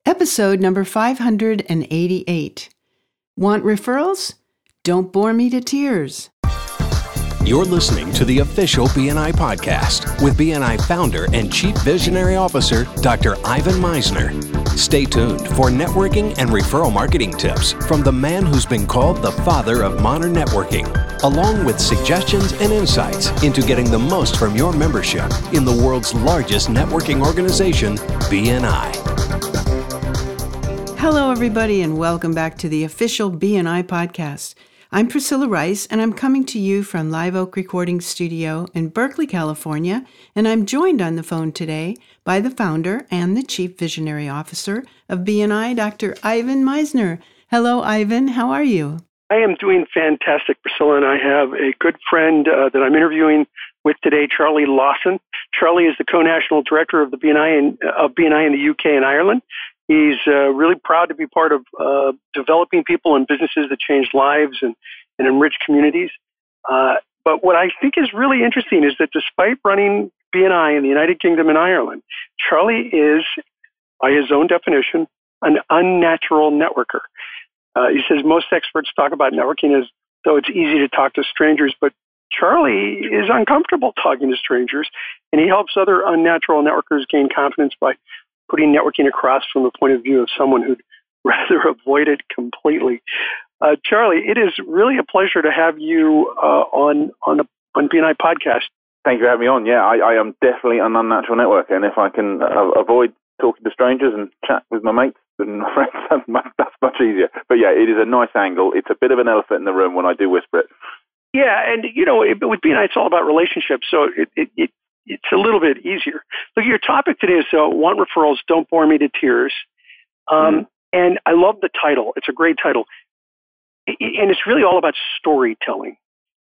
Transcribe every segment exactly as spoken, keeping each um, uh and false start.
Episode number five hundred eighty-eight. Want referrals? Don't bore me to tears. You're listening to the official B N I podcast with B N I founder and Chief Visionary Officer, Doctor Ivan Misner. Stay tuned for networking and referral marketing tips from the man who's been called the father of modern networking, along with suggestions and insights into getting the most from your membership in the world's largest networking organization, B N I. Hello, everybody, and welcome back to the official B N I podcast. I'm Priscilla Rice, and I'm coming to you from Live Oak Recording Studio in Berkeley, California, and I'm joined on the phone today by the founder and the Chief Visionary Officer of B N I, Doctor Ivan Misner. Hello, Ivan. How are you? I am doing fantastic, Priscilla, and I have a good friend uh, that I'm interviewing with today, Charlie Lawson. Charlie is the co-national director of the B N I in, uh, of B N I in the U K and Ireland. He's uh, really proud to be part of uh, developing people and businesses that change lives and, and enrich communities. Uh, but what I think is really interesting is that despite running B N I in the United Kingdom and Ireland, Charlie is, by his own definition, an unnatural networker. Uh, he says most experts talk about networking as though it's easy to talk to strangers, but Charlie is uncomfortable talking to strangers, and he helps other unnatural networkers gain confidence by putting networking across from the point of view of someone who'd rather avoid it completely. Uh, Charlie, it is really a pleasure to have you uh, on on the on B N I podcast. Thank you for having me on. Yeah, I, I am definitely an unnatural networker, and if I can uh, avoid talking to strangers and chat with my mates and my friends, that's much, that's much easier. But yeah, it is a nice angle. It's a bit of an elephant in the room when I do whisper it. Yeah, and you know, it, with B N I, it's all about relationships, so it, it, it it's a little bit easier. Look, your topic today is uh, want referrals, don't bore me to tears. Um, mm. And I love the title. It's a great title. It, and it's really all about storytelling.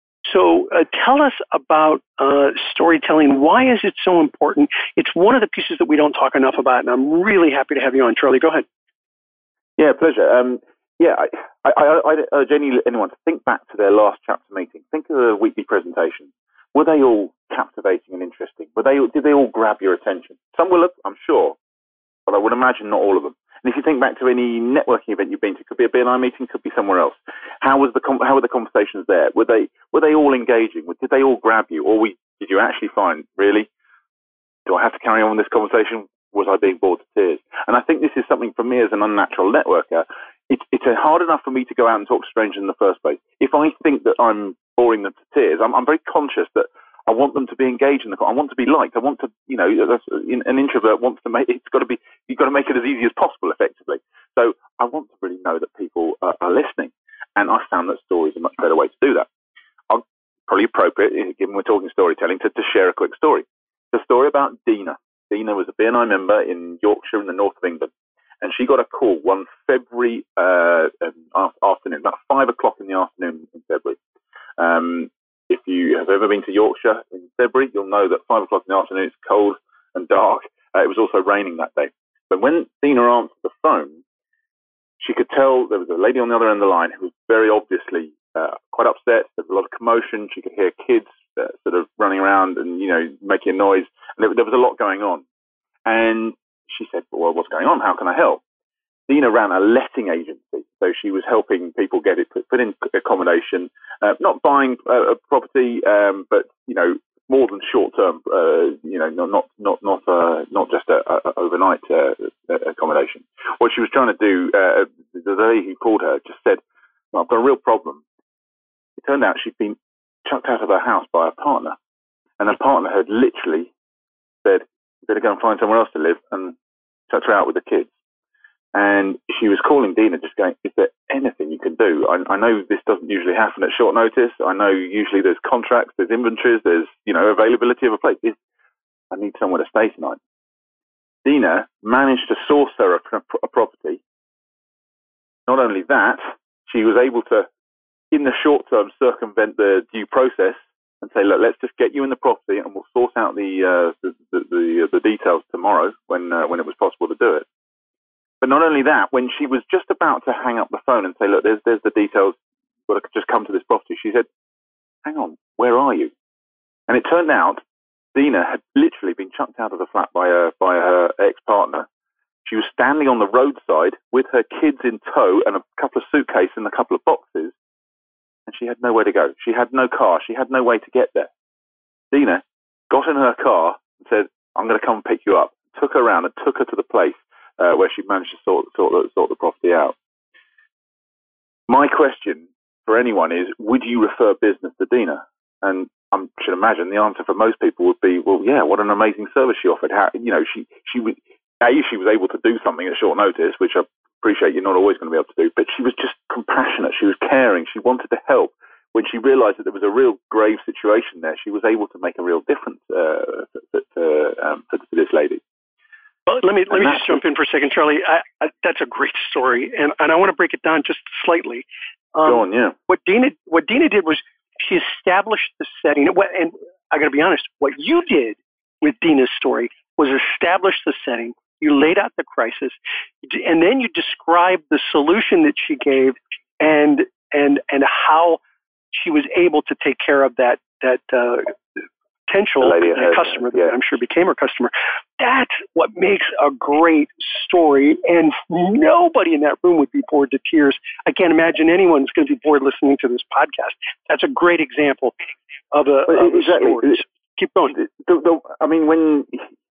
So uh, tell us about uh, storytelling. Why is it so important? It's one of the pieces that we don't talk enough about, and I'm really happy to have you on. Charlie, go ahead. Yeah, pleasure. Um, yeah, I, I, I, I urge any, anyone to think back to their last chapter meeting. Think of the weekly presentation. Were they all captivating and interesting? Were they? Did they all grab your attention? Some will have, I'm sure, but I would imagine not all of them. And if you think back to any networking event you've been to, could be a B N I meeting, could be somewhere else. How was the how were the conversations there? Were they were they all engaging? Did they all grab you, or we, did you actually find, really, do I have to carry on with this conversation? Was I being bored to tears? And I think this is something for me as an unnatural networker. It's it's hard enough for me to go out and talk to strangers in the first place. If I think that I'm boring them to tears, I'm, I'm very conscious that I want them to be engaged in the. I want to be liked. I want to, you know, an introvert wants to make. It's got to be. You've got to make it as easy as possible, effectively. So I want to really know that people are, are listening, and I found that stories are a much better way to do that. I'll probably appropriate, given we're talking storytelling, to, to share a quick story. The story about Dina. Dina was a B N I member in Yorkshire in the north of England. And she got a call one February uh, afternoon, about five o'clock in the afternoon in February. Um, if you have ever been to Yorkshire in February, you'll know that five o'clock in the afternoon it's cold and dark. Uh, it was also raining that day. But when Dina answered the phone, she could tell there was a lady on the other end of the line who was very obviously uh, quite upset. There was a lot of commotion. She could hear kids uh, sort of running around and, you know, making a noise. And there, there was a lot going on. And she said, well, what's going on? How can I help? Dina ran a letting agency. So she was helping people get it put, put in accommodation, uh, not buying uh, a property, um, but, you know, more than short-term, uh, you know, not not not not, uh, not just a, a overnight uh, accommodation. What she was trying to do, uh, the lady who called her just said, well, I've got a real problem. It turned out she'd been chucked out of her house by her partner. And her partner had literally said, you better go and find somewhere else to live, and chucked her out with the kids. And she was calling Dina just going, is there anything you can do? I, I know this doesn't usually happen at short notice. I know usually there's contracts, there's inventories, there's, you know, availability of a place. I need somewhere to stay tonight. Dina managed to source her a, a property. Not only that, she was able to, in the short term, circumvent the due process and say, look, let's just get you in the property and we'll sort out the uh, the, the, the, the details tomorrow when uh, when it was possible to do it. But not only that, when she was just about to hang up the phone and say, look, there's there's the details, but I could just come to this property, she said, hang on, where are you? And it turned out Dina had literally been chucked out of the flat by her, by her ex-partner She was standing on the roadside with her kids in tow and a couple of suitcases and a couple of boxes, and she had nowhere to go. She had no car. She had no way to get there. Dina got in her car and said, I'm going to come and pick you up. Took her around and took her to the place uh, where she managed to sort, sort, sort the property out. My question for anyone is, would you refer business to Dina? And I should imagine the answer for most people would be, well, yeah, what an amazing service she offered. How, you know, she, she was, A, she was able to do something at short notice, which I appreciate you're not always going to be able to do, but she was just compassionate. She was caring. She wanted to help. When she realized that there was a real grave situation there, she was able to make a real difference uh, to, to, um, to, to this lady. Well, let me let me just jump in for a second, Charlie. I, I, that's a great story, and, and I want to break it down just slightly. Um, Go on, yeah. What Dina what Dina did was she established the setting, and I got to be honest, what you did with Dina's story was establish the setting. You laid out the crisis, and then you described the solution that she gave, and and and how she was able to take care of that that uh, potential customer that yeah. I'm sure became her customer. That's what makes a great story, and nobody in that room would be bored to tears. I can't imagine anyone's going to be bored listening to this podcast. That's a great example of a, well, of exactly. a story. Keep going. The, the, I mean, when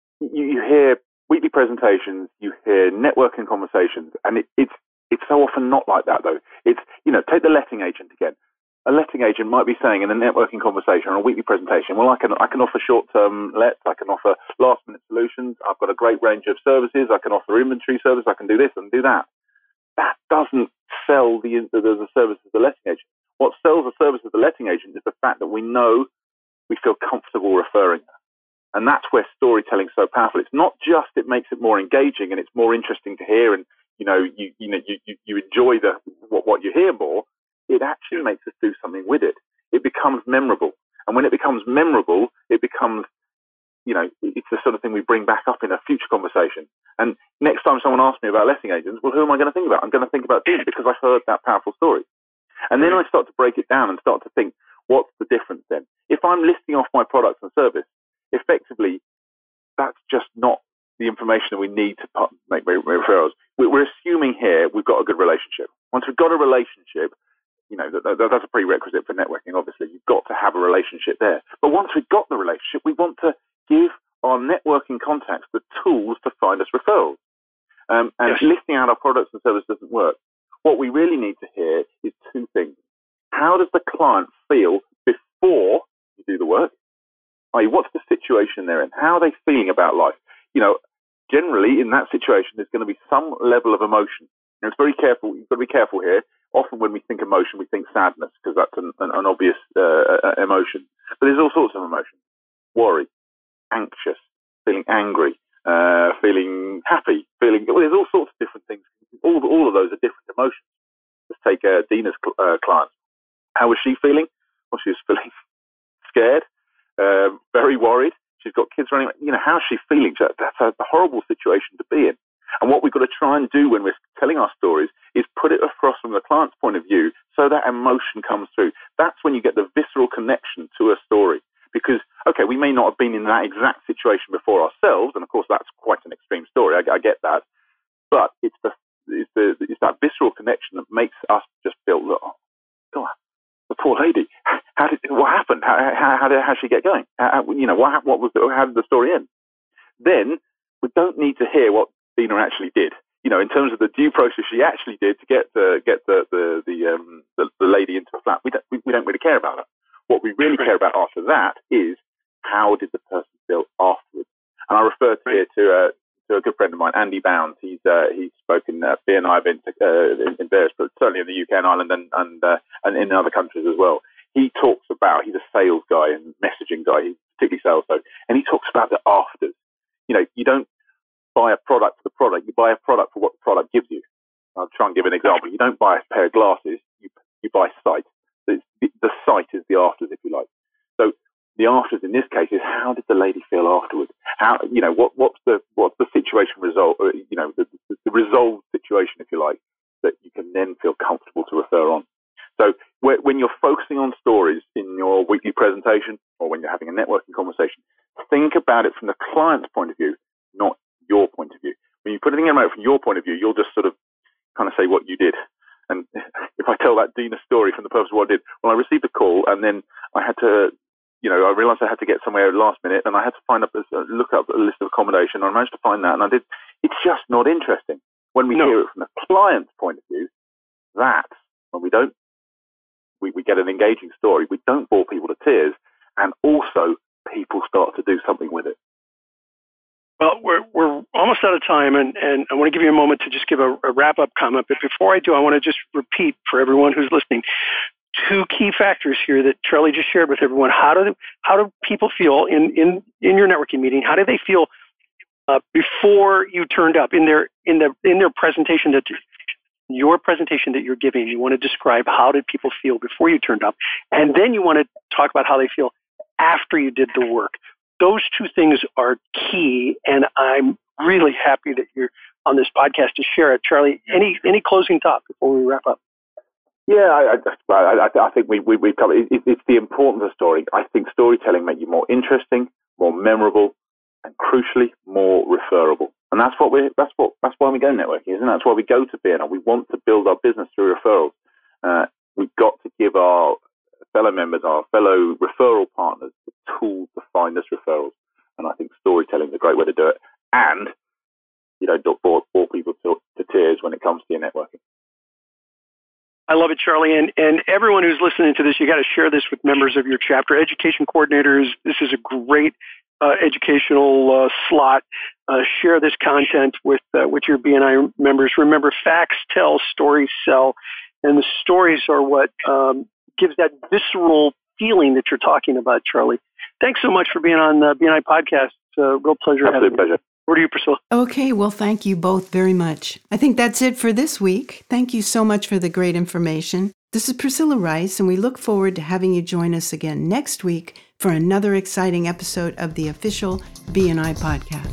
you hear weekly presentations, you hear networking conversations, and it, it's it's so often not like that, though. It's, you know, take the letting agent again. A letting agent might be saying in a networking conversation or a weekly presentation, well, I can I can offer short-term lets, I can offer last-minute solutions, I've got a great range of services, I can offer inventory service, I can do this and do that. That doesn't sell the, the, the service of the letting agent. What sells the service of the letting agent is the fact that we know we feel comfortable referring her. And that's where storytelling is so powerful. It's not just it makes it more engaging and it's more interesting to hear, and you know you you know you you, you enjoy the what, what you hear more. It actually makes us do something with it. It becomes memorable. And when it becomes memorable, it becomes, you know, it's the sort of thing we bring back up in a future conversation. And next time someone asks me about letting agents, well, who am I going to think about? I'm going to think about Dean because I heard that powerful story. And then I start to break it down and start to think, what's the difference then? If I'm listing off my products and service, effectively, that's just not the information that we need to make referrals. We're assuming here we've got a good relationship. Once we've got a relationship, you know, that, that, that's a prerequisite for networking, obviously. You've got to have a relationship there. But once we've got the relationship, we want to give our networking contacts the tools to find us referrals. Um, and yes. listing out our products and services doesn't work. What we really need to hear is two things. How does the client feel before you do the work? that is, what's the situation they're in? How are they feeling about life? You know, generally in that situation, there's going to be some level of emotion. You know, it's very careful. You've got to be careful here. Often when we think emotion, we think sadness because that's an, an, an obvious uh, emotion. But there's all sorts of emotions. Worry, anxious, feeling angry, uh, feeling happy, feeling... Well, there's all sorts of different things. All, all of those are different emotions. Let's take uh, Dina's uh, client. How was she feeling? Well, she was feeling scared, uh, very worried. She's got kids running. You know, how's she feeling? That's a horrible situation to be in. And what we've got to try and do when we're telling our stories is put it across from the client's point of view so that emotion comes through. That's when you get the visceral connection to a story. Because, okay, we may not have been in that exact situation before ourselves, and of course that's quite an extreme story, I, I get that. But it's the, it's the it's that visceral connection that makes us just feel, oh, God, the poor lady. How did what happened? How how, how did how did she get going? How, you know, what what was the, how did the story end? Then we don't need to hear what Dina actually did. You know, in terms of the due process she actually did to get the get the the the, um, the, the lady into a flat, we don't we, we don't really care about that. What we really care about after that is how did the person feel afterwards. And I refer to here to uh, to a good friend of mine, Andy Bounds. He's uh, he's spoken at B N I events uh, in, in various, but certainly in the U K and Ireland and and uh, and in other countries as well. He talks about, he's a sales guy and messaging guy, he's particularly sales though, and he talks about the afters. You know, you don't buy a product for the product, you buy a product for what the product gives you. I'll try and give an example. You don't buy a pair of glasses, you you buy sight. The, the sight is the afters, if you like. So the afters in this case is, how did the lady feel afterwards? How, you know, what what's the what's the situation result? You know, the, the, the resolved situation, if you like, that you can then feel comfortable to refer on. So when you're focusing on stories in your weekly presentation or when you're having a networking conversation, think about it from the client's point of view, not your point of view. When you you put anything out from your point of view, you'll just sort of kind of say what you did. And if I tell that Dina story from the purpose of what I did, well, I received a call and then I had to, you know, I realized I had to get somewhere last minute and I had to find up, look up a list of accommodation. I managed to find that and I did. It's just not interesting. When we no. hear it from the client's point of view, that when we don't, we, we get an engaging story, we don't bore people to tears, and also people start to do something with it. Well, we're we're almost out of time, and, and I want to give you a moment to just give a, a wrap-up comment. But before I do, I want to just repeat for everyone who's listening two key factors here that Charlie just shared with everyone. How do how do people feel in, in, in your networking meeting? How do they feel uh, before you turned up in their in the in their presentation that your presentation that you're giving? You want to describe how did people feel before you turned up, and then you want to talk about how they feel after you did the work. Those two things are key, and I'm really happy that you're on this podcast to share it. Charlie, any any closing thought before we wrap up? Yeah, I, I, I, I think we, we, we've covered it. It's the importance of story. I think storytelling makes you more interesting, more memorable, and crucially, more referable. And that's what we that's what that's why we go networking, isn't it? That's why we go to B N I. We want to build our business through referrals. Uh, we've got to give our fellow members, our fellow referral partners, the tools to find us referrals. And I think storytelling is a great way to do it. And you know, don't bore, bore people to, to tears when it comes to your networking. I love it, Charlie. And, and everyone who's listening to this, you got to share this with members of your chapter. Education coordinators, this is a great uh, educational uh, slot. Uh, share this content with uh, with your B N I members. Remember, facts tell, stories sell. And the stories are what um, gives that visceral feeling that you're talking about, Charlie. Thanks so much for being on the B N I podcast. It's a real pleasure Absolute having you. Pleasure. Over to you, Priscilla. Okay, well, thank you both very much. I think that's it for this week. Thank you so much for the great information. This is Priscilla Rice, and we look forward to having you join us again next week for another exciting episode of the official B N I podcast.